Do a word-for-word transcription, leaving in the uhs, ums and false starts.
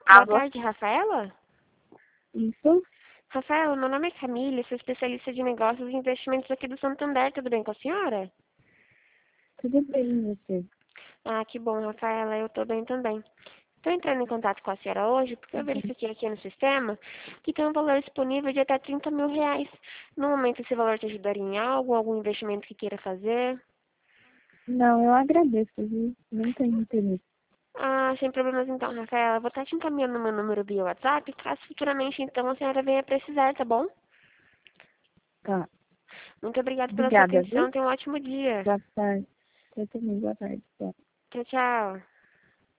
Boa Alô? tarde, Rafaela? Isso? Rafaela, meu nome é Camille, sou especialista de negócios e investimentos aqui do Santander, tudo bem com a senhora? Tudo bem, e você? Ah, que bom, Rafaela, eu tô bem também. Estou entrando em contato com a senhora hoje porque eu Uhum. verifiquei aqui no sistema que tem um valor disponível de até trinta mil reais. No momento, esse valor te ajudaria em algo, algum investimento que queira fazer? Não, eu agradeço, viu? Não tenho interesse. Ah, sem problemas então, Rafaela. Eu vou estar te encaminhando meu número via WhatsApp, caso futuramente então a senhora venha precisar, tá bom? Tá. Muito obrigada pela sua Obrigada, viu? atenção, tenha um ótimo dia. Boa tarde. Eu também, boa tarde. Tchau. Tchau, tchau.